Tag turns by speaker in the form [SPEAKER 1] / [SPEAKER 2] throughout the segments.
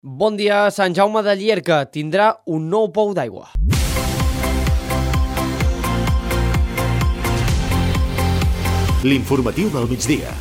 [SPEAKER 1] Bon dia, Sant Jaume de Llierca tindrà un nou pou d'aigua.
[SPEAKER 2] L'informatiu del migdia.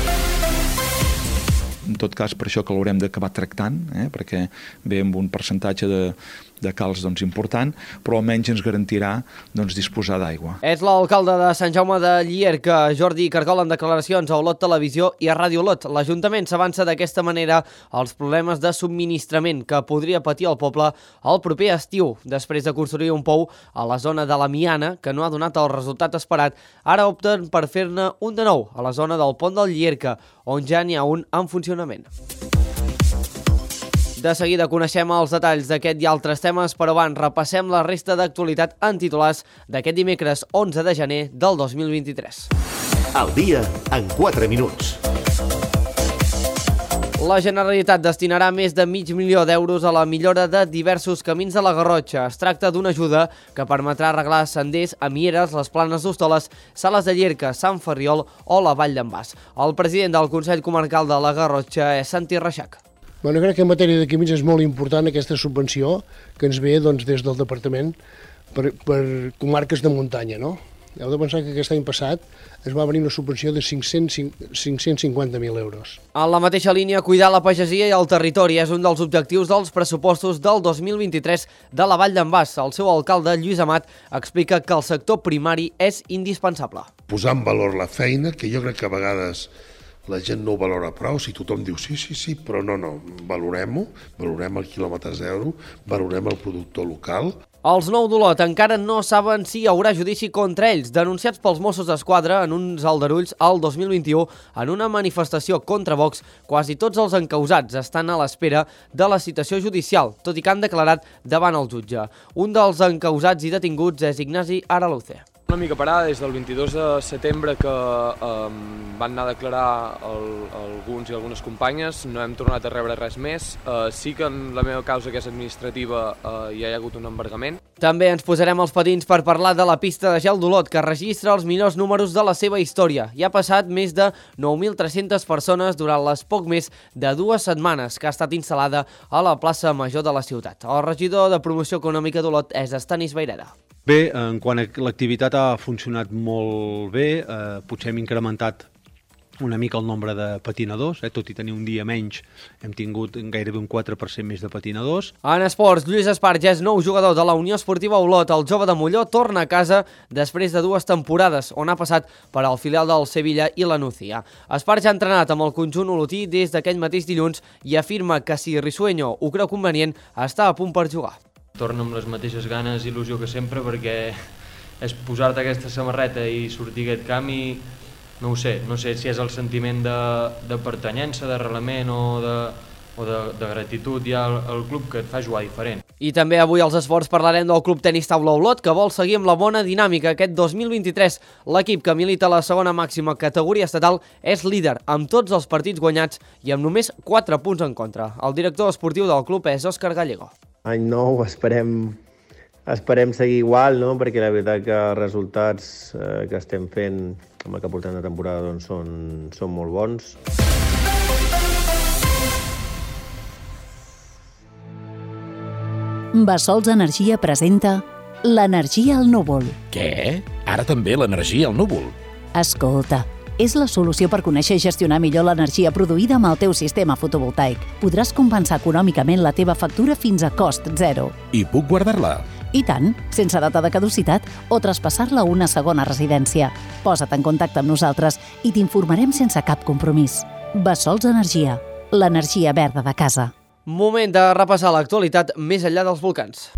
[SPEAKER 3] En tot cas, per això que l'haurem d'acabar tractant, perquè ve amb un percentatge de calç important, però almenys ens garantirà disposar d'aigua.
[SPEAKER 1] És l'alcalde de Sant Jaume de Llierca, Jordi Cargol, en declaracions a Olot Televisió i a Ràdio Olot. L'Ajuntament s'avança d'aquesta manera als problemes de subministrament que podria patir el poble el proper estiu, després de construir un pou a la zona de la Miana, que no ha donat el resultat esperat. Ara opten per fer-ne un de nou a la zona del Pont del Llierca, on ja n'hi ha un en funcionament. De seguida coneixem els detalls d'aquest i altres temes, però abans repassem la resta d'actualitat en titulars d'aquest dimecres 11 de gener del 2023.
[SPEAKER 2] El dia en 4 minuts.
[SPEAKER 1] La Generalitat destinarà més de mig milió d'euros a la millora de diversos camins de la Garrotxa. Es tracta d'una ajuda que permetrà arreglar senders a Mieres, les Planes d'Hostoles, Sales de Llierca, Sant Ferriol o la Vall d'en Bas. El president del Consell Comarcal de la Garrotxa és Santi Reixac.
[SPEAKER 4] Bueno, crec que en matèria de camins és molt important aquesta subvenció que ens ve des del departament per comarques de muntanya, no? Heu de pensar que aquest any passat es va venir una subvenció de 550.000 euros.
[SPEAKER 1] En la mateixa línia, cuidar la pagesia i el territori és un dels objectius dels pressupostos del 2023 de la Vall d'en Bas. El seu alcalde, Lluís Amat, explica que el sector primari és indispensable.
[SPEAKER 5] Posar en valor la feina, que jo crec que a vegades la gent no ho valora prou, si tothom diu sí, però no, valorem-ho, valorem el quilòmetre zero, valorem el productor local.
[SPEAKER 1] Els Nou d'Olot encara no saben si hi haurà judici contra ells, denunciats pels Mossos d'Esquadra en uns aldarulls al 2021 en una manifestació contra Vox. Quasi tots els encausats estan a l'espera de la citació judicial, tot i que han declarat davant el jutge. Un dels encausats i detinguts és Ignasi Araluce.
[SPEAKER 6] Una mica parada des del 22 de setembre que van anar a declarar alguns i algunes companyes, no hem tornat a rebre res més. Sí que en la meva causa, que és administrativa, hi ha hagut un embargament.
[SPEAKER 1] També ens posarem els patins per parlar de la pista de gel d'Olot, que registra els millors números de la seva història. Hi ha passat més de 9.300 persones durant les poc més de 2 setmanes que ha estat instal·lada a la plaça Major de la ciutat. El regidor de Promoció Econòmica d'Olot és Estanis Vayreda.
[SPEAKER 7] Bé, en quant a l'activitat ha funcionat molt bé, potser hem incrementat una mica el nombre de patinadors, tot i tenir un dia menys, hem tingut gairebé un 4% més de patinadors.
[SPEAKER 1] En esports, Lluís Esparge és nou jugador de la Unió Esportiva Olot. El jove de Molló torna a casa després de 2 temporades, on ha passat per al filial del Sevilla i la Nucía. Esparge ha entrenat amb el conjunt olotí des d'aquell mateix dilluns i afirma que si Risueño ho creu convenient, està a punt per jugar.
[SPEAKER 8] Torno amb les mateixes ganes i il·lusió que sempre, perquè és posar-te aquesta samarreta i sortir a aquest camp i no sé si és el sentiment de pertanyença, d'arrelament o de gratitud ja al club que et fa jugar diferent.
[SPEAKER 1] I també avui als esports parlarem del Club Tenis Taula Olot, que vol seguir amb la bona dinàmica aquest 2023. L'equip que milita a la segona màxima categoria estatal és líder, amb tots els partits guanyats i amb només 4 punts en contra. El director esportiu del club és Òscar Gallego.
[SPEAKER 9] Any nou esperem seguir igual, no? Perquè la veritat que els resultats que estem fent amb el que portem de temporada són molt bons.
[SPEAKER 10] Bassols Energia presenta l'energia al núvol.
[SPEAKER 2] Què? Ara també l'energia al núvol?
[SPEAKER 10] Escolta, és la solució per conèixer i gestionar millor l'energia produïda amb el teu sistema fotovoltaic. Podràs compensar econòmicament la teva factura fins a cost zero.
[SPEAKER 2] I puc guardar-la?
[SPEAKER 10] I tant, sense data de caducitat o traspassar-la a una segona residència. Posa't en contacte amb nosaltres i t'informarem sense cap compromís. Bassols Energia, l'energia verda de casa.
[SPEAKER 1] Moment de repassar l'actualitat més enllà dels volcans.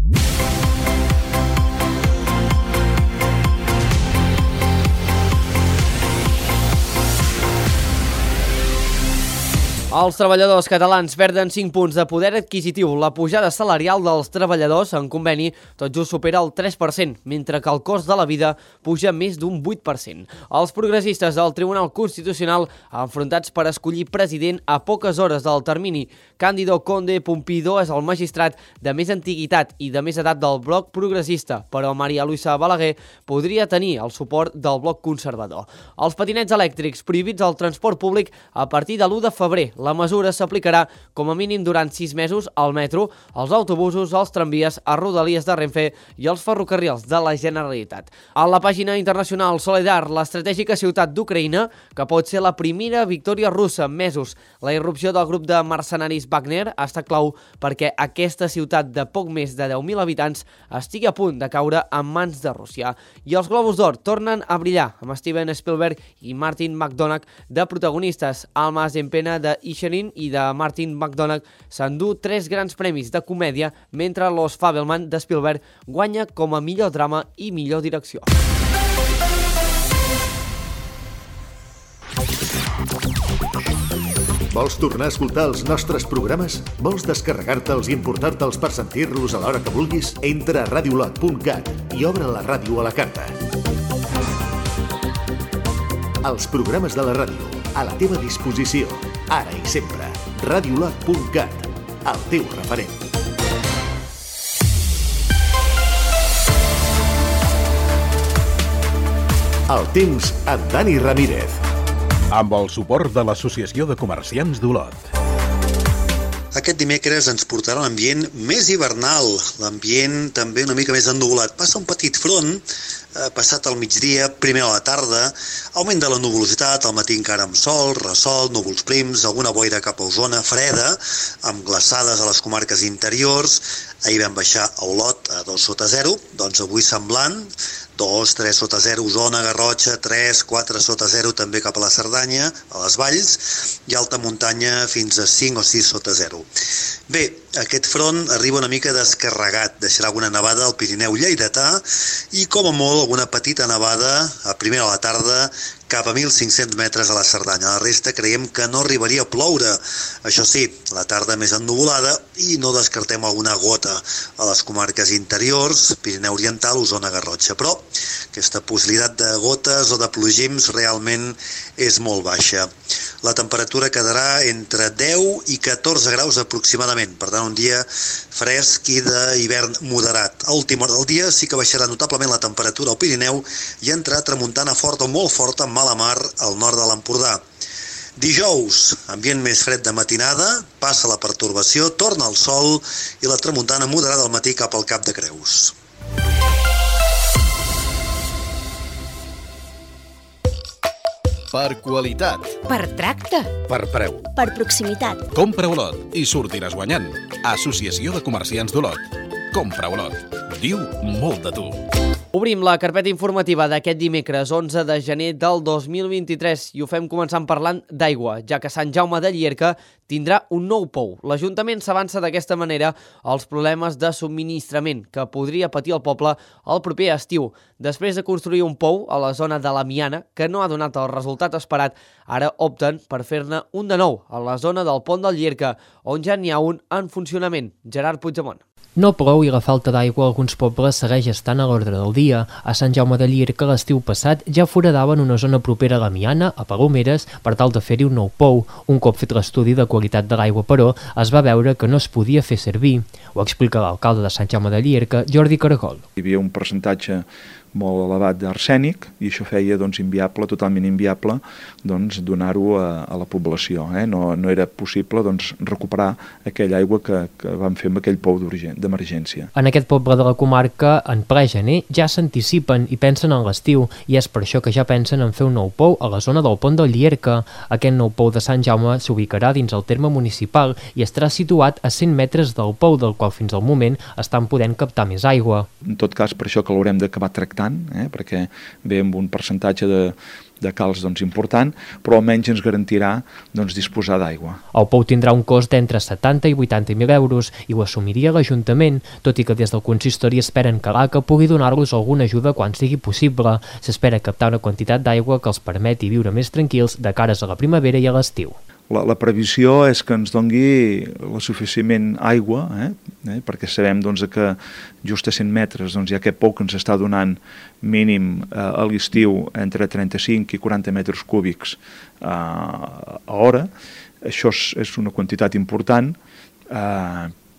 [SPEAKER 1] Els treballadors catalans perden 5 punts de poder adquisitiu. La pujada salarial dels treballadors en conveni tot just supera el 3%, mentre que el cost de la vida puja més d'un 8%. Els progressistes del Tribunal Constitucional, enfrontats per escollir president a poques hores del termini. Cándido Conde Pompidó és el magistrat de més antiguitat i de més edat del bloc progressista, però Maria Luisa Balaguer podria tenir el suport del bloc conservador. Els patinets elèctrics prohibits al transport públic a partir de l'1 de febrer. La mesura s'aplicarà com a mínim durant 6 mesos al metro, als autobusos, als tramvies, a rodalies de Renfe i als ferrocarrils de la Generalitat. A la pàgina internacional Soledar, l'estratègica ciutat d'Ucraïna, que pot ser la primera victòria russa en mesos. La irrupció del grup de mercenaris Wagner ha estat clau perquè aquesta ciutat de poc més de 10.000 habitants estigui a punt de caure en mans de Rússia. I els Globus d'Or tornen a brillar amb Steven Spielberg i Martin McDonagh de protagonistes. Alma Zempena de Inisherin i de Martin McDonagh s'endú 3 grans premis de comèdia, mentre Los Fabelman de Spielberg guanya com a millor drama i millor direcció.
[SPEAKER 2] Vols tornar a escoltar els nostres programes? Vols descarregar-te'ls i importar-te'ls per sentir-los a l'hora que vulguis? Entra a radiolot.cat i obre la ràdio a la carta. Els programes de la ràdio, a la teva disposició, ara i sempre. Radiolot.cat, el teu referent. El temps amb Dani Ramírez. Amb el suport de l'Associació de Comerciants d'Olot.
[SPEAKER 11] Aquest dimecres ens portarà l'ambient més hivernal, l'ambient també una mica més ennuvolat. Passa un petit front, passat al migdia, primer a la tarda, augment de la nuvolositat, al matí encara amb sol, ressol, núvols prims, alguna boira cap a Osona, freda, amb glaçades a les comarques interiors. Ahir vam baixar a Olot a 2 sota 0, doncs avui semblant, 2, 3 sota 0, Osona, Garrotxa, 3, 4 sota 0 també cap a la Cerdanya, a les valls, i alta muntanya fins a 5 o 6 sota 0. Bé, aquest front arriba una mica descarregat, deixarà alguna nevada al Pirineu lleidatà i com a molt alguna petita nevada a primera a la tarda cap a 1.500 metres a la Cerdanya. La resta creiem que no arribaria a ploure. Això sí, la tarda més ennuvolada i no descartem alguna gota a les comarques interiors, Pirineu Oriental, Osona, Garrotxa. Però aquesta possibilitat de gotes o de plogims realment és molt baixa. La temperatura quedarà entre 10 i 14 graus aproximadament, per tant un dia fresc i d'hivern moderat. A última hora del dia sí que baixarà notablement la temperatura al Pirineu i entrarà tramuntana forta o molt forta amb mala mar al nord de l'Empordà. Dijous, ambient més fred de matinada, passa la pertorbació, torna el sol i la tramuntana moderada al matí cap al Cap de Creus.
[SPEAKER 2] Per qualitat.
[SPEAKER 12] Per tracte.
[SPEAKER 2] Per preu.
[SPEAKER 12] Per proximitat.
[SPEAKER 2] Compra Olot i sortiràs guanyant. Associació de Comerciants d'Olot. Compra Olot. Diu molt de tu.
[SPEAKER 1] Obrim la carpeta informativa d'aquest dimecres 11 de gener del 2023 i ho fem començant parlant d'aigua, ja que Sant Jaume de Llierca tindrà un nou pou. L'Ajuntament s'avança d'aquesta manera als problemes de subministrament que podria patir el poble el proper estiu. Després de construir un pou a la zona de la Miana, que no ha donat el resultat esperat, ara opten per fer-ne un de nou a la zona del Pont del Llierca, on ja n'hi ha un en funcionament. Gerard Puigdemont.
[SPEAKER 13] No plou i la falta d'aigua a alguns pobles segueix estant a l'ordre del dia. A Sant Jaume de Llierca l'estiu passat ja foradaven una zona propera a la Miana, a Palomeres, per tal de fer-hi un nou pou. Un cop fet l'estudi de qualitat de l'aigua, però, es va veure que no es podia fer servir. Ho explica l'alcalde de Sant Jaume de Llierca, Jordi Caragol.
[SPEAKER 3] Hi havia un percentatge molt elevat d'arsènic i això feia inviable, totalment inviable, donar-ho a la població. No era possible recuperar aquella aigua que vam fer amb aquell pou d'emergència.
[SPEAKER 13] En aquest poble de la comarca, en ple gener, ja s'anticipen i pensen en l'estiu i és per això que ja pensen en fer un nou pou a la zona del Pont del Llierca. Aquest nou pou de Sant Jaume s'ubicarà dins el terme municipal i estarà situat a 100 metres del pou, del qual fins al moment estan podent captar més aigua.
[SPEAKER 3] En tot cas, per això que l'haurem d'acabar tractant, perquè ve amb un percentatge de calç important, però almenys ens garantirà disposar d'aigua.
[SPEAKER 13] El pou tindrà un cost d'entre 70 i 80.000 euros i ho assumiria l'Ajuntament, tot i que des del consistori esperen que l'ACA pugui donar-los alguna ajuda quan sigui possible. S'espera captar una quantitat d'aigua que els permeti viure més tranquils de cares a la primavera i a l'estiu.
[SPEAKER 3] La previsió és que ens doni la suficient aigua, perquè sabem que just a 100 metres hi ha aquest pou que ens està donant mínim a l'estiu entre 35 i 40 metres cúbics a hora. Això és una quantitat important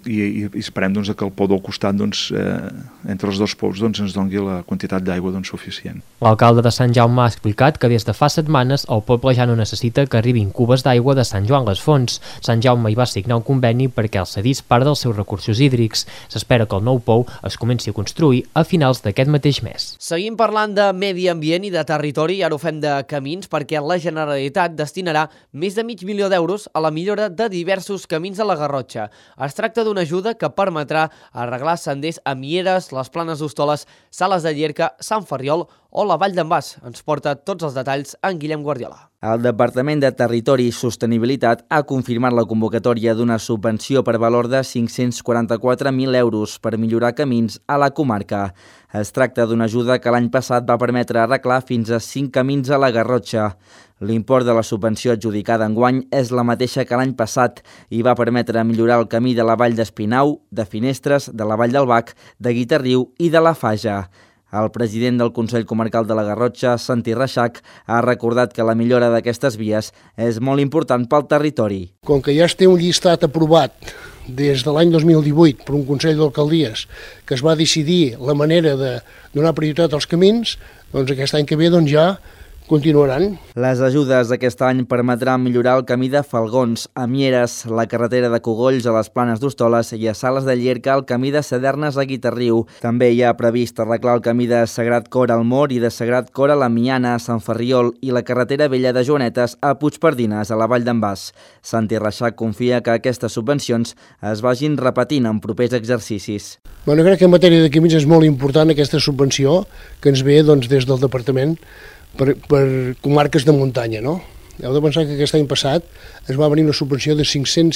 [SPEAKER 3] i esperem doncs, que el pou del costat, doncs, entre els dos pous, doncs, ens doni la quantitat d'aigua doncs, suficient.
[SPEAKER 13] L'alcalde de Sant Jaume ha explicat que des de fa setmanes el poble ja no necessita que arribin cubes d'aigua de Sant Joan les Fonts. Sant Jaume hi va signar un conveni perquè el cedís part dels seus recursos hídrics. S'espera que el nou pou es comenci a construir a finals d'aquest mateix mes.
[SPEAKER 1] Seguim parlant de medi ambient i de territori i ara ho fem de camins perquè la Generalitat destinarà més de mig milió d'euros a la millora de diversos camins a la Garrotxa. Es tracta d'una ajuda que permetrà arreglar senders a Mieres, les Planes d'Hostoles, Sales de Llierca, Sant Ferriol o la Vall d'en Bas. Ens porta tots els detalls en Guillem Guardiola.
[SPEAKER 14] El Departament de Territori i Sostenibilitat ha confirmat la convocatòria d'una subvenció per valor de 544.000 euros per millorar camins a la comarca. Es tracta d'una ajuda que l'any passat va permetre arreglar fins a 5 camins a la Garrotxa. L'import de la subvenció adjudicada enguany és la mateixa que l'any passat i va permetre millorar el camí de la Vall d'Espinau, de Finestres, de la Vall del Bac, de Guitarriu i de la Faja. El president del Consell Comarcal de la Garrotxa, Santi Reixac, ha recordat que la millora d'aquestes vies és molt important pel territori.
[SPEAKER 4] Com que ja es té un llistat aprovat des de l'any 2018 per un Consell d'Alcaldies que es va decidir la manera de donar prioritat als camins, doncs aquest any que ve ja continuaran.
[SPEAKER 14] Les ajudes d'aquest any permetran millorar el camí de Falgons, a Mieres, la carretera de Cogolls a les Planes d'Hostoles i a Sales de Llierca el camí de Sadernes a Guitarriu. També hi ha previst arreglar el camí de Sagrat Cor al Mor i de Sagrat Cor a la Miana, a Sant Ferriol i la carretera vella de Joanetes a Puigpardines, a la Vall d'en Bas. Santi Reixac confia que aquestes subvencions es vagin repetint en propers exercicis.
[SPEAKER 4] Bueno, crec que en matèria de camins és molt important aquesta subvenció que ens ve des del departament per comarques de muntanya, no? Heu de pensar que aquest any passat es va venir una subvenció de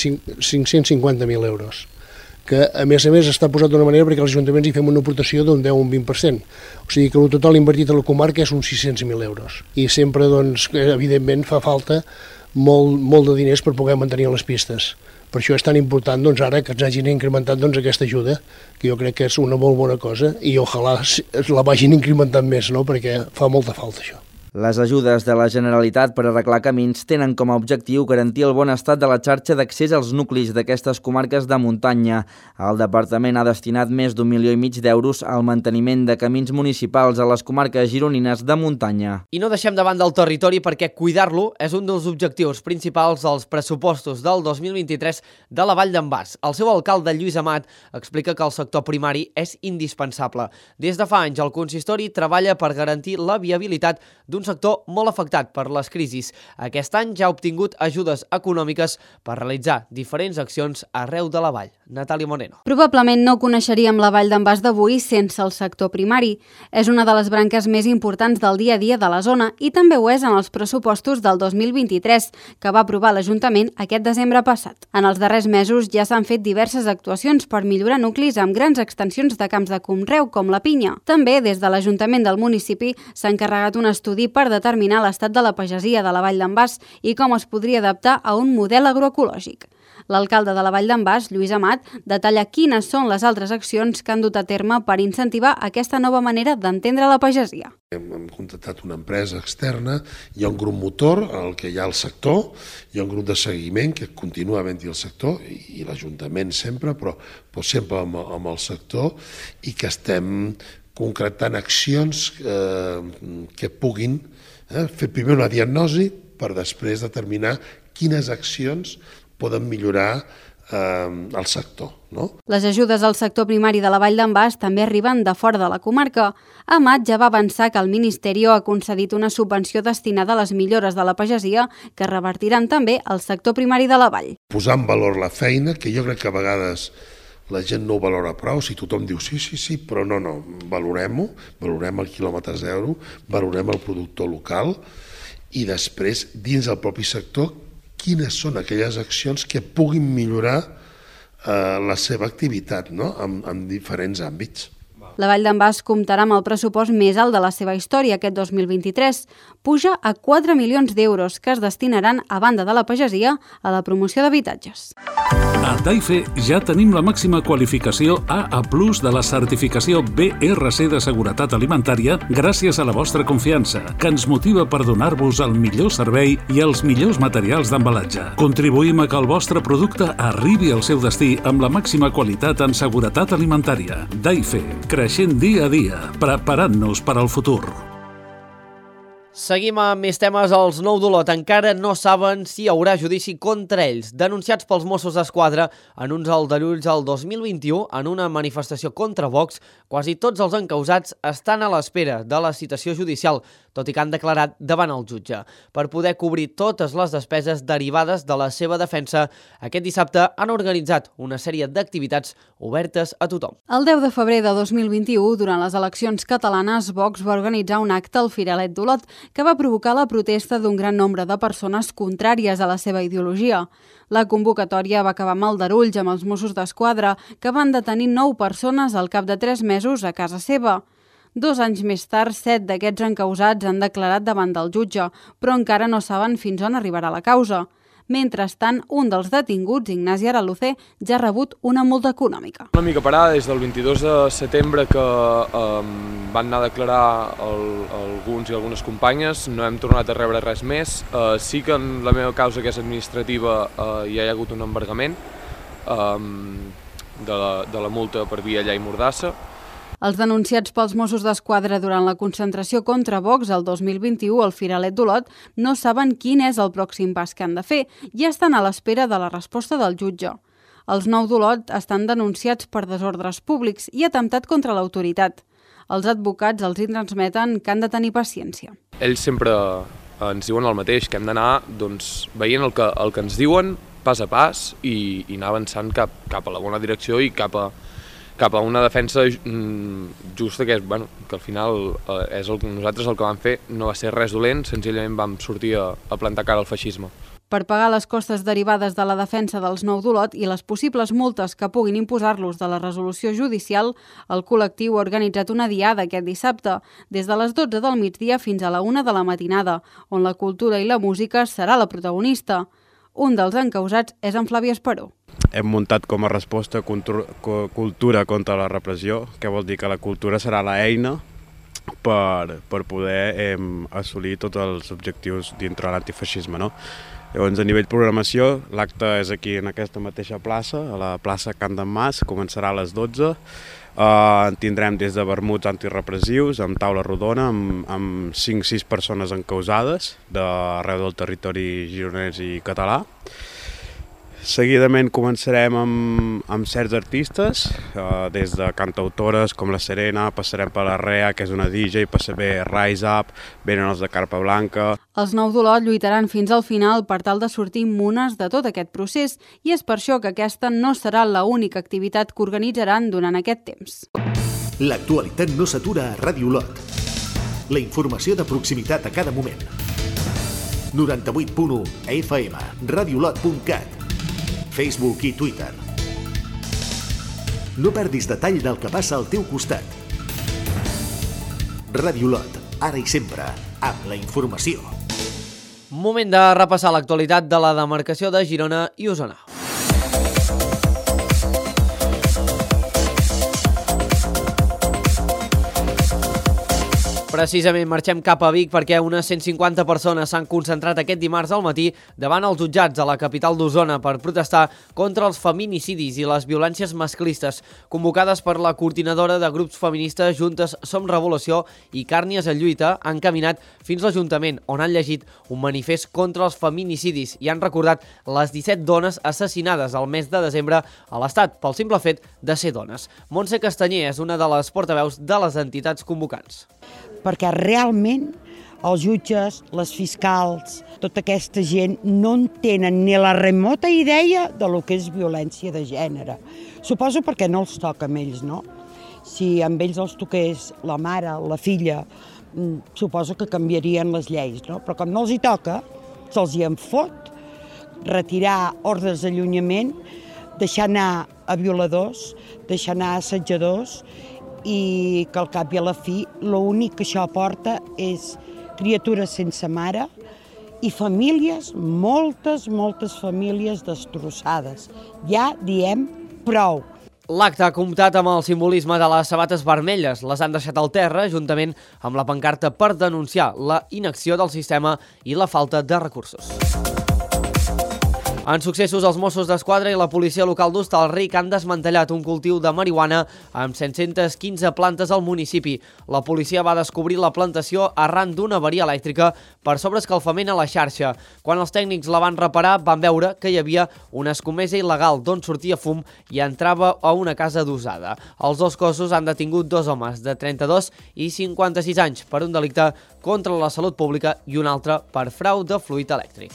[SPEAKER 4] 550.000 euros, que a més està posat d'una manera perquè els ajuntaments hi fem una aportació d'un 10 o un 20%. O sigui que el total invertit a la comarca és uns 600.000 euros. I sempre, evidentment, fa falta molt de diners per poder mantenir les pistes. Per això és tan important ara que ens hagin incrementat aquesta ajuda, que jo crec que és una molt bona cosa, i ojalà la vagin incrementant més, no? Perquè fa molta falta això.
[SPEAKER 14] Les ajudes de la Generalitat per arreglar camins tenen com a objectiu garantir el bon estat de la xarxa d'accés als nuclis d'aquestes comarques de muntanya. El departament ha destinat més d'1,5 milió d'euros al manteniment de camins municipals a les comarques gironines de muntanya.
[SPEAKER 1] I no deixem de banda el territori perquè cuidar-lo és un dels objectius principals dels pressupostos del 2023 de la Vall d'en Bas. El seu alcalde, Lluís Amat, explica que el sector primari és indispensable. Des de fa anys, el consistori treballa per garantir la viabilitat d'un sector molt afectat per les crisis. Aquest any ja ha obtingut ajudes econòmiques per realitzar diferents accions arreu de la vall. Natàlia Moreno.
[SPEAKER 15] Probablement no coneixeríem la Vall d'en Bas d'avui sense el sector primari. És una de les branques més importants del dia a dia de la zona i també ho és en els pressupostos del 2023, que va aprovar l'Ajuntament aquest desembre passat. En els darrers mesos ja s'han fet diverses actuacions per millorar nuclis amb grans extensions de camps de conreu, com la pinya. També, des de l'Ajuntament del municipi, s'ha encarregat un estudi per determinar l'estat de la pagesia de la Vall d'en Bas i com es podria adaptar a un model agroecològic. L'alcalde de la Vall d'en Bas, Lluís Amat, detalla quines són les altres accions que han dut a terme per incentivar aquesta nova manera d'entendre la pagesia.
[SPEAKER 5] Hem contractat una empresa externa, hi ha un grup motor al que hi ha el sector, hi ha un grup de seguiment que continua havent-hi el sector i l'Ajuntament sempre, però sempre amb el sector, i que estem concretant accions que puguin fer primer una diagnosi per després determinar quines accions poden millorar el sector. No?
[SPEAKER 15] Les ajudes al sector primari de la Vall d'en Bas també arriben de fora de la comarca. Amat ja va avançar que el Ministeri ha concedit una subvenció destinada a les millores de la pagesia que revertiran també al sector primari de la vall.
[SPEAKER 5] Posar en valor la feina, que jo crec que a vegades la gent no ho valora prou, si tothom diu sí, però no, valorem-ho, valorem el quilòmetre zero, valorem el productor local i després, dins del propi sector, quines són aquelles accions que puguin millorar la seva activitat, no? en diferents àmbits.
[SPEAKER 15] La Vall d'en Bas comptarà amb el pressupost més alt de la seva història aquest 2023. puja a 4 milions d'euros que es destinaran, a banda de la pagesia, a la promoció d'habitatges.
[SPEAKER 16] A Taife ja tenim la màxima qualificació AA+ de la certificació BRC de seguretat alimentària gràcies a la vostra confiança, que ens motiva per donar-vos el millor servei i els millors materials d'embalatge. Contribuïm a que el vostre producte arribi al seu destí amb la màxima qualitat en seguretat alimentària. Taife, creixent dia a dia, preparant-nos per al futur.
[SPEAKER 1] Seguim amb més temes. Els Nou d'Olot encara no saben si hi haurà judici contra ells. Denunciats pels Mossos d'Esquadra en uns aldarulls al 2021 en una manifestació contra Vox, quasi tots els encausats estan a l'espera de la citació judicial, tot i que han declarat davant el jutge. Per poder cobrir totes les despeses derivades de la seva defensa, aquest dissabte han organitzat una sèrie d'activitats obertes a tothom.
[SPEAKER 15] El 10 de febrer de 2021, durant les eleccions catalanes, Vox va organitzar un acte al Firalet d'Olot que va provocar la protesta d'un gran nombre de persones contràries a la seva ideologia. La convocatòria va acabar amb aldarulls amb els Mossos d'Esquadra, que van detenir 9 persones al cap de 3 mesos a casa seva. 2 anys més tard, 7 d'aquests encausats han declarat davant del jutge, però encara no saben fins on arribarà la causa. Mentrestant, un dels detinguts, Ignasi Araluce, ja ha rebut una multa econòmica.
[SPEAKER 6] Una mica parada des del 22 de setembre que van anar a declarar alguns i algunes companyes, no hem tornat a rebre res més. Sí que en la meva causa, que és administrativa, hi ha hagut un embargament de la multa per via llei Mordassa.
[SPEAKER 15] Els denunciats pels Mossos d'Esquadra durant la concentració contra Vox el 2021 al Firalet d'Olot no saben quin és el pròxim pas que han de fer i estan a l'espera de la resposta del jutge. Els Nou d'Olot estan denunciats per desordres públics i atemptat contra l'autoritat. Els advocats els hi transmeten que han de tenir paciència.
[SPEAKER 6] Ells sempre ens diuen el mateix, que hem d'anar veient el que ens diuen pas a pas i anar avançant cap a la bona direcció i cap a una defensa justa, que al final és nosaltres el que vam fer, no va ser res dolent, senzillament vam sortir a plantar cara al feixisme.
[SPEAKER 15] Per pagar les costes derivades de la defensa dels Nou d'Olot i les possibles multes que puguin imposar-los de la resolució judicial, el col·lectiu ha organitzat una diada aquest dissabte, des de les 12 del migdia fins a la 1 de la matinada, on la cultura i la música serà la protagonista. Un dels encausats és en Flavi Esperó.
[SPEAKER 17] Hem muntat com a resposta cultura contra la repressió, que vol dir que la cultura serà l'eina per poder assolir tots els objectius dintre de l'antifeixisme, no? Llavors, a nivell programació, l'acte és aquí en aquesta mateixa plaça, a la plaça Can d'en Mas, començarà a les 12. Tindrem des de vermuts antirepressius, amb taula rodona, amb 5-6 persones encausades d'arreu del territori gironès i català. Seguidament començarem amb certs artistes, des de cantautores com la Serena, passarem per la Rea, que és una DJ, passa bé Rise Up, venen els de Carpa Blanca.
[SPEAKER 15] Els Nou d'Olot lluitaran fins al final per tal de sortir immunes de tot aquest procés i és per això que aquesta no serà l'única activitat que organitzaran durant aquest temps.
[SPEAKER 2] L'actualitat no s'atura a Ràdio Olot. La informació de proximitat a cada moment. 98.1 FM, radiolot.cat, Facebook i Twitter. No perdis detall del que passa al teu costat. Ràdio Olot, ara i sempre, amb la informació.
[SPEAKER 1] Moment de repassar l'actualitat de la demarcació de Girona i Osona. Precisament marxem cap a Vic perquè unes 150 persones s'han concentrat aquest dimarts al matí davant els jutjats a la capital d'Osona per protestar contra els feminicidis i les violències masclistes, convocades per la coordinadora de grups feministes Juntes Som Revolució i Càrnies en Lluita, han caminat fins l'Ajuntament, on han llegit un manifest contra els feminicidis i han recordat les 17 dones assassinades al mes de desembre a l'Estat pel simple fet de ser dones. Montse Castanyer és una de les portaveus de les entitats convocants.
[SPEAKER 18] Perquè realment els jutges, les fiscals, tota aquesta gent no en tenen ni la remota idea de lo que és violència de gènere. Suposo perquè no els toca a ells, no? Si a ells els toqués la mare, la filla, suposo que canviarien les lleis, no? Però com no els hi toca, se'ls hi en fot retirar ordres d'allunyament, deixar anar a violadors, deixar anar a assetjadors, i que al cap i a la fi l'únic que això aporta és criatures sense mare i famílies, moltes famílies destrossades. Ja diem prou.
[SPEAKER 1] L'acte ha comptat amb el simbolisme de les sabates vermelles. Les han deixat al terra, juntament amb la pancarta per denunciar la inacció del sistema i la falta de recursos. En successos, els Mossos d'Esquadra i la policia local d'Hostalric han desmantellat un cultiu de marihuana amb 715 plantes al municipi. La policia va descobrir la plantació arran d'una avaria elèctrica per sobreescalfament a la xarxa. Quan els tècnics la van reparar, van veure que hi havia una escomesa il·legal d'on sortia fum i entrava a una casa d'usada. Els dos cossos han detingut dos homes de 32 i 56 anys per un delicte contra la salut pública i un altre per frau de fluid elèctric.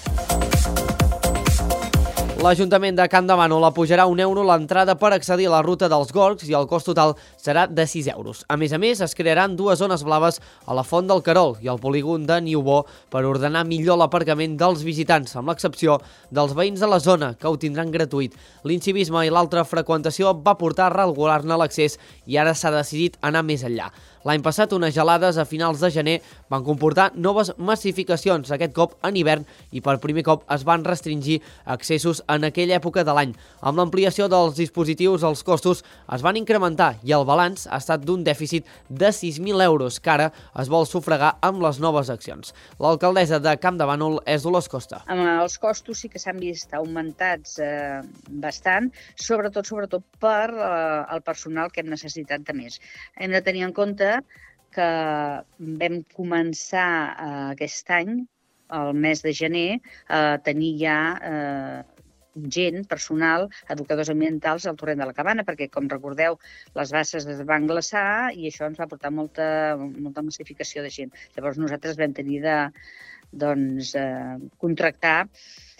[SPEAKER 1] L'Ajuntament de Campdevànol apujarà €1 l'entrada per accedir a la ruta dels Gorgs i el cost total serà de €6. A més, es crearan dues zones blaves a la Font del Carol i al polígon de Niubó per ordenar millor l'aparcament dels visitants, amb l'excepció dels veïns de la zona, que ho tindran gratuït. L'incivisme i l'altra freqüentació va portar a regular-ne l'accés i ara s'ha decidit anar més enllà. L'any passat, unes gelades a finals de gener van comportar noves massificacions, aquest cop en hivern, i per primer cop es van restringir accessos en aquella època de l'any. Amb l'ampliació dels dispositius, els costos es van incrementar i el balanç ha estat d'un dèficit de €6.000, que ara es vol sufragar amb les noves accions. L'alcaldessa de Campdevànol és Dolors Costa.
[SPEAKER 19] Els costos sí que s'han vist augmentats bastant, sobretot per el personal que hem necessitat de més. Hem de tenir en compte que vam començar aquest any, el mes de gener, a tenir ja gent, personal, educadors ambientals al Torrent de la Cabana, perquè, com recordeu, les basses es van glaçar i això ens va portar molta massificació de gent. Llavors nosaltres vam tenir de contractar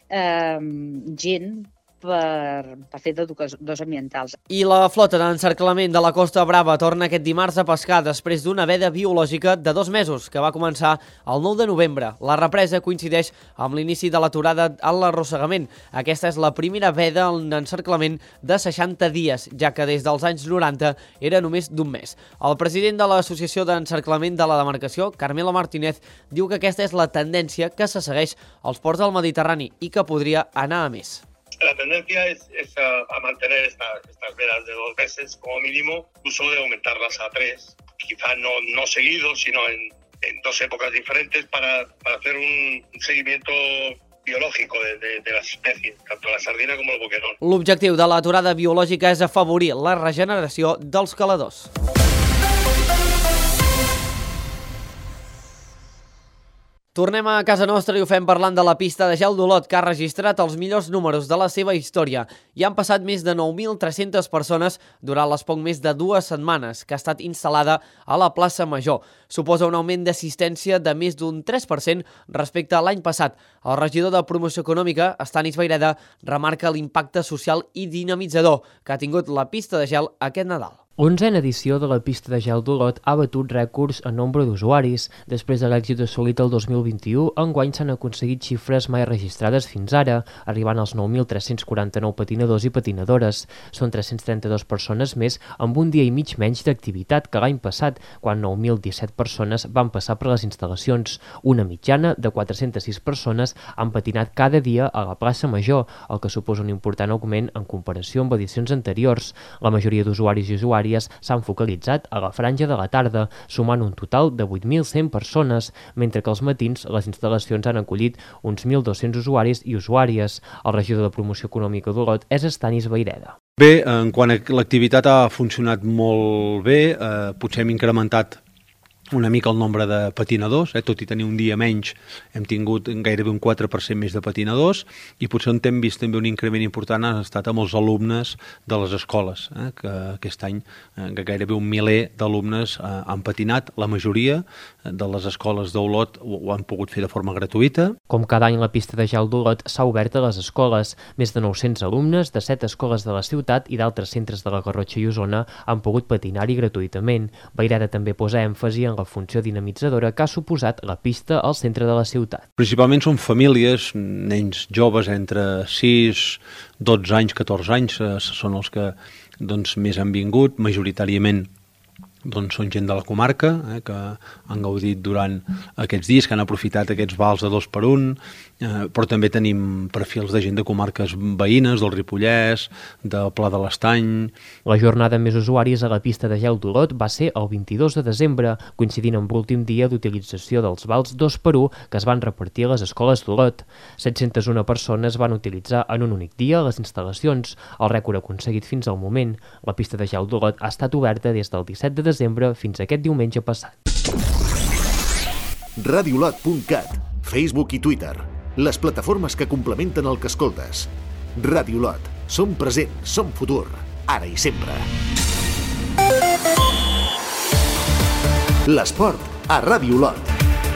[SPEAKER 19] gent per fer d'educadors ambientals.
[SPEAKER 1] I la flota d'encerclament de la Costa Brava torna aquest dimarts a pescar després d'una veda biològica de 2 mesos que va començar el 9 de novembre. La represa coincideix amb l'inici de l'aturada a l'arrossegament. Aquesta és la primera veda en encerclament de 60 dies, ja que des dels anys 90 era només d'un mes. El president de l'Associació d'Encerclament de la Demarcació, Carmelo Martínez, diu que aquesta és la tendència que se segueix als ports del Mediterrani i que podria anar a més.
[SPEAKER 20] La tendencia es a mantener estas vedas de 2 meses como mínimo, incluso de aumentarlas a 3, quizá no seguidos, sino en 2 épocas diferentes para hacer un seguimiento biológico de las especies, tanto la sardina como el boquerón.
[SPEAKER 1] L'objectiu de l'aturada biològica és afavorir la regeneració dels caladors. Tornem a casa nostra i ho fem parlant de la pista de gel d'Olot, que ha registrat els millors números de la seva història. Hi han passat més de 9.300 persones durant les poc més de 2 setmanes que ha estat instal·lada a la plaça Major. Suposa un augment d'assistència de més d'un 3% respecte a l'any passat. El regidor de Promoció Econòmica, Estanis Vayreda, remarca l'impacte social i dinamitzador que ha tingut la pista de gel aquest Nadal.
[SPEAKER 13] 11a edició de la pista de gel d'Olot ha batut rècords en nombre d'usuaris. Després de l'èxit assolit el 2021, enguany s'han aconseguit xifres mai registrades fins ara, arribant als 9.349 patinadors i patinadores. Són 332 persones més amb un dia i mig menys d'activitat que l'any passat, quan 9.017 persones van passar per les instal·lacions. Una mitjana de 406 persones han patinat cada dia a la plaça Major, el que suposa un important augment en comparació amb edicions anteriors. La majoria d'usuaris i usuàries s'han focalitzat a la franja de la tarda, sumant un total de 8.100 persones, mentre que als matins les instal·lacions han acollit uns 1.200 usuaris i usuàries. El regidor de Promoció Econòmica d'Olot és Estanis Vayreda.
[SPEAKER 7] Bé, en quant a l'activitat ha funcionat molt bé, potser hem incrementat una mica el nombre de patinadors, tot i tenir un dia menys hem tingut gairebé un 4% més de patinadors i potser on hem vist també un increment important ha estat amb els alumnes de les escoles, que aquest any gairebé un miler d'alumnes han patinat, la majoria de les escoles d'Olot ho han pogut fer de forma gratuïta.
[SPEAKER 13] Com cada any la pista de gel d'Olot s'ha obert a les escoles. Més de 900 alumnes de 7 escoles de la ciutat i d'altres centres de la Garrotxa i Osona han pogut patinar-hi gratuïtament. Vayreda també posa èmfasi en la funció dinamitzadora que ha suposat la pista al centre de la ciutat.
[SPEAKER 7] Principalment són famílies, nens joves entre 6, 12 anys, 14 anys, són els que més han vingut, majoritàriament doncs són gent de la comarca, que han gaudit durant aquests dies, que han aprofitat aquests vals de 2x1, però també tenim perfils de gent de comarques veïnes, del Ripollès, del Pla de l'Estany.
[SPEAKER 13] La jornada amb més usuaris a la pista de gel d'Olot va ser el 22 de desembre, coincidint amb l'últim dia d'utilització dels vals 2x1 que es van repartir a les escoles d'Olot. 701 persones van utilitzar en un únic dia les instal·lacions. El rècord aconseguit fins al moment. La pista de gel d'Olot ha estat oberta des del 17 de desembre fins aquest diumenge passat.
[SPEAKER 2] Radiolot.cat, Facebook i Twitter, les plataformes que complementen el que escoltes. Radiolot, som present, som futur, ara i sempre. L'esport a Radiolot.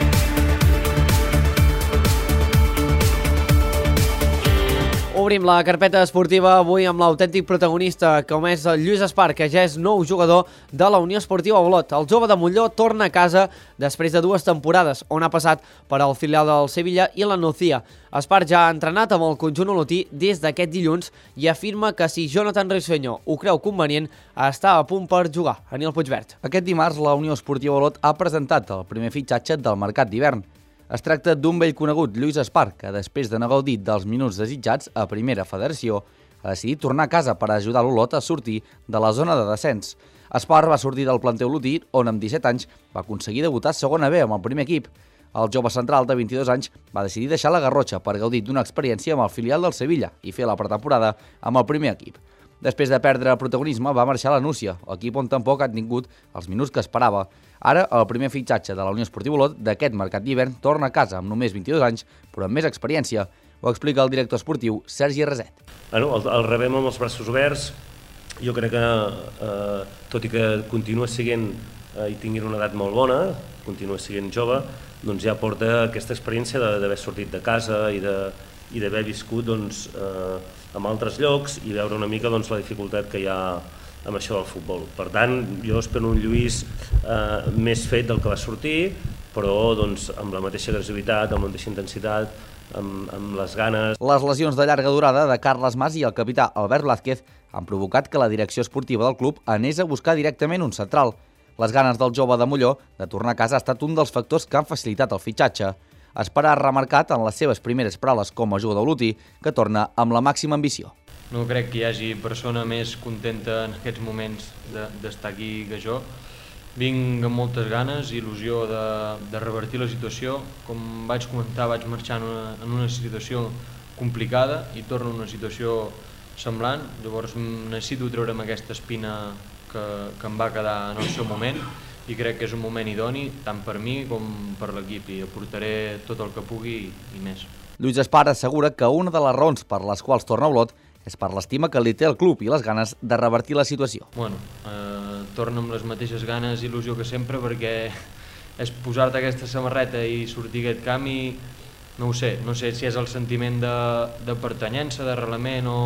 [SPEAKER 1] Obrim la carpeta esportiva avui amb l'autèntic protagonista, com és el Lluís Espart, que ja és nou jugador de la Unió Esportiva Olot. El jove de Molló torna a casa després de 2 temporades, on ha passat per al filial del Sevilla i la Nucía. Espart ja ha entrenat amb el conjunt olotí des d'aquest dilluns i afirma que si Jonathan Risueño ho creu convenient, està a punt per jugar. Anil Puigvert.
[SPEAKER 21] Aquest dimarts la Unió Esportiva Olot ha presentat el primer fitxatge del mercat d'hivern. Es tracta d'un vell conegut, Lluís Espart, que després de no gaudir dels minuts desitjats a Primera Federació, ha decidit tornar a casa per ajudar l'Olot a sortir de la zona de descens. Espart va sortir del planter olotí, on amb 17 anys va aconseguir debutar a segona B amb el primer equip. El jove central de 22 anys va decidir deixar la Garrotxa per gaudir d'una experiència amb el filial del Sevilla i fer la pretemporada amb el primer equip. Després de perdre protagonisme, va marxar a la Nucía, equip on tampoc ha tingut els minuts que esperava. Ara, el primer fitxatge de la Unió Esportiva Olot d'aquest mercat d'hivern torna a casa amb només 22 anys, però amb més experiència. Ho explica el director esportiu Sergi Reset.
[SPEAKER 22] El rebem amb els braços oberts. Jo crec que, tot i que continua sent i tingui una edat molt bona, continua sent jove, doncs ja porta aquesta experiència d'haver sortit de casa i d'haver viscut en altres llocs i veure una mica la dificultat que hi ha amb això del futbol. Per tant, jo espero un Lluís més fet del que va sortir, però amb la mateixa agressivitat, amb la mateixa intensitat, amb les ganes.
[SPEAKER 21] Les lesions de llarga durada de Carles Mas i el capità Albert Blázquez han provocat que la direcció esportiva del club anés a buscar directament un central. Les ganes del jove de Molló de tornar a casa ha estat un dels factors que han facilitat el fitxatge. Espart ha remarcat en les seves primeres paraules com a jugador olotí que torna amb la màxima ambició.
[SPEAKER 8] No crec que hi hagi persona més contenta en aquests moments d'estar aquí que jo. Vinc amb moltes ganes i il·lusió de revertir la situació. Com vaig comentar, vaig marxar en una situació complicada i torno a una situació semblant. Llavors necessito treure'm aquesta espina que em va quedar en el seu moment i crec que és un moment idoni tant per mi com per l'equip i aportaré tot el que pugui i més.
[SPEAKER 21] Lluís Espart assegura que una de les raons per les quals torna a Olot és per l'estima que li té el club i les ganes de revertir la situació.
[SPEAKER 8] Torno amb les mateixes ganes i il·lusió que sempre perquè és posar-te aquesta samarreta i sortir aquest camp i no ho sé, no sé si és el sentiment de pertanyença, d'arrelament o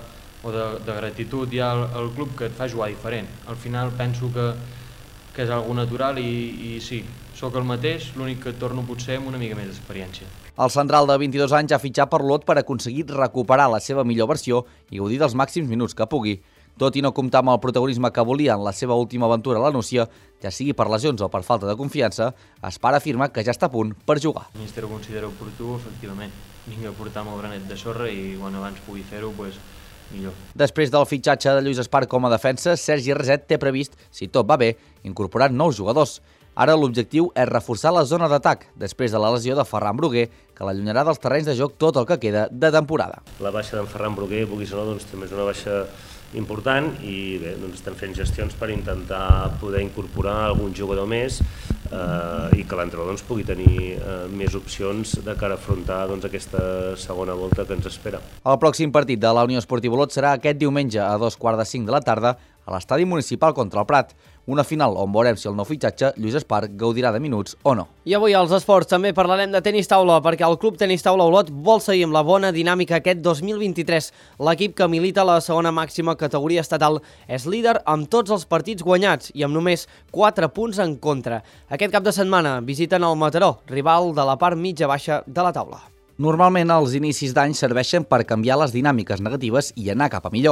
[SPEAKER 8] de gratitud ja al club que et fa jugar diferent. Al final penso que és algo natural i sí, sóc el mateix, l'únic que torno potser amb una mica més d'experiència.
[SPEAKER 21] El central de 22 anys ha fitxat per l'Olot per aconseguir recuperar la seva millor versió i gaudir dels màxims minuts que pugui. Tot i no comptar amb el protagonisme que volia en la seva última aventura a la Nucía, ja sigui per lesions o per falta de confiança, Espart afirma que ja està a punt per jugar.
[SPEAKER 8] El míster ho considera oportú, efectivament. Vinc a portar el granet de sorra i quan abans pugui fer-ho, millor.
[SPEAKER 21] Després del fitxatge de Lluís Espart com a defensa, Sergi Reset té previst, si tot va bé, incorporar nous jugadors. Ara l'objectiu és reforçar la zona d'atac, després de la lesió de Ferran Bruguer, que l'allunyarà dels terrenys de joc tot el que queda de temporada.
[SPEAKER 22] La baixa d'en Ferran Bruguer, vulguis o no, també és una baixa important i bé, estem fent gestions per intentar poder incorporar algun jugador més i que l'entrenador pugui tenir més opcions de cara a afrontar aquesta segona volta que ens espera.
[SPEAKER 21] El pròxim partit de la Unió Esportiva Olot serà aquest diumenge a 2:45 de la tarda a l'estadi municipal contra el Prat. Una final on veurem si el nou fitxatge, Lluís Espart, gaudirà de minuts o no.
[SPEAKER 1] I avui als esports també parlarem de tenis taula, perquè el Club Tenis Taula Olot vol seguir amb la bona dinàmica aquest 2023. L'equip que milita a la segona màxima categoria estatal és líder amb tots els partits guanyats i amb només 4 punts en contra. Aquest cap de setmana visiten el Mataró, rival de la part mitja-baixa de la taula.
[SPEAKER 21] Normalment els inicis d'any serveixen per canviar les dinàmiques negatives i anar cap a millor.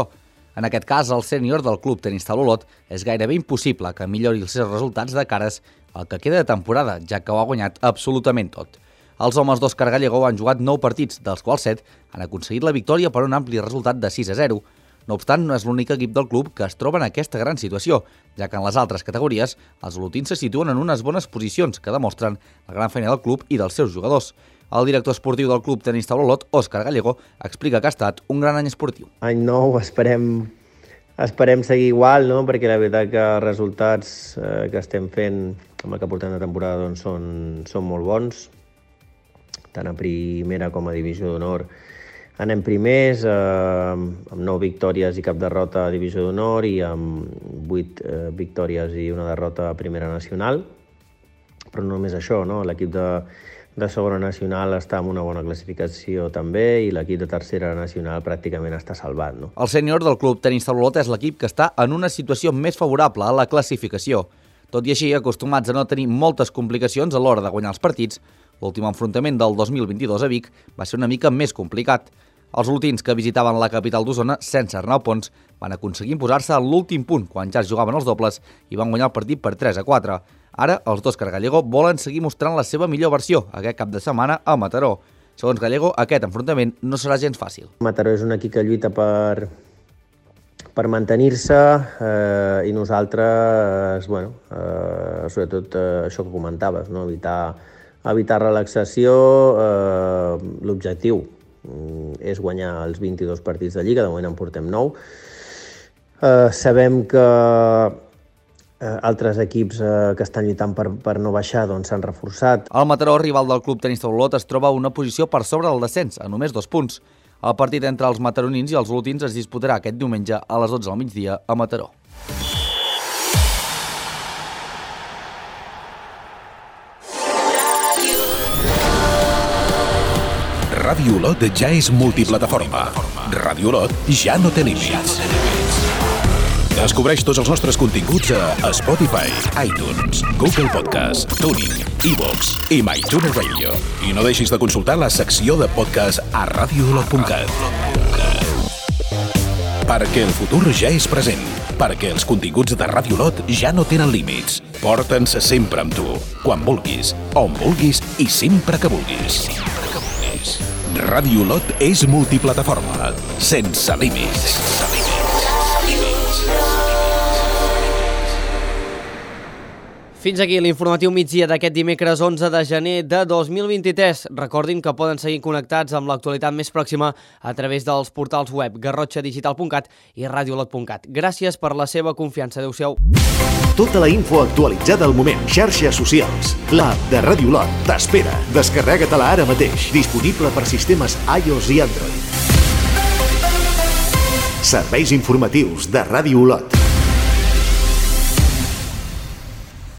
[SPEAKER 21] En aquest cas, el sènior del club Tenis Taula Olot és gairebé impossible que millori els seus resultats de cares al que queda de temporada, ja que ho ha guanyat absolutament tot. Els homes d'Òscar Gallego han jugat 9 partits, dels quals 7 han aconseguit la victòria per un ampli resultat de 6-0. No obstant, no és l'únic equip del club que es troba en aquesta gran situació, ja que en les altres categories els olotins se situen en unes bones posicions que demostren la gran feina del club i dels seus jugadors. El director esportiu del club Tenis Taula Olot, Òscar Gallego, explica que ha estat un gran any esportiu.
[SPEAKER 9] Any nou, esperem seguir igual, no? Perquè la veritat que els resultats que estem fent amb el que portem de temporada doncs, són molt bons, tant a primera com a divisió d'honor. Anem primers, amb 9 victòries i cap derrota a divisió d'honor i amb 8 victòries i una derrota a primera nacional. Però no només això, no? L'equip de segona nacional està en una bona classificació també i l'equip de tercera nacional pràcticament està salvat. No?
[SPEAKER 21] El sènior del club Tenis Taula Olot és l'equip que està en una situació més favorable a la classificació. Tot i així, acostumats a no tenir moltes complicacions a l'hora de guanyar els partits, l'últim enfrontament del 2022 a Vic va ser una mica més complicat. Els olotins que visitaven la capital d'Osona sense Arnau Pons van aconseguir imposar-se a l'últim punt quan ja es jugaven els dobles i van guanyar el partit per 3-4. Ara, els d'Òscar Gallego volen seguir mostrant la seva millor versió aquest cap de setmana a Mataró. Segons Gallego, aquest enfrontament no serà gens fàcil.
[SPEAKER 9] Mataró és un equip que lluita per mantenir-se i nosaltres, sobretot això que comentaves, no? evitar relaxació, l'objectiu és guanyar els 22 partits de Lliga, de moment en portem 9. Sabem que altres equips que estan lluitant per no baixar s'han reforçat.
[SPEAKER 21] El Mataró, rival del club Tenis Taula Olot, es troba a una posició per sobre del descens, a només 2 punts. El partit entre els mataronins i els olotins es disputarà aquest diumenge a les 12 del migdia a Mataró.
[SPEAKER 10] Ràdio Olot ja és multiplataforma. Ràdio Olot ja no té límits. Descobreix tots els nostres continguts a Spotify, iTunes, Google Podcast, TuneIn, iVoox i MyTuner Radio. I no deixis de consultar la secció de podcast a radioolot.cat. Perquè el futur ja és present. Perquè els continguts de Ràdio Olot ja no tenen límits. Porta'ns sempre amb tu, quan vulguis, on vulguis i sempre que vulguis. Ràdio Olot és multiplataforma, sense límits.
[SPEAKER 1] Fins aquí l'informatiu migdia d'aquest dimecres 11 de gener de 2023. Recordin que poden seguir connectats amb l'actualitat més pròxima a través dels portals web garrotxadigital.cat i radioolot.cat. Gràcies per la seva confiança. Adéu-siau.
[SPEAKER 2] Tota la info actualitzada al moment. Xarxes socials. L'app de Ràdio Olot t'espera. Descarrega-te-la ara mateix. Disponible per sistemes iOS i Android. Serveis informatius de Ràdio Olot.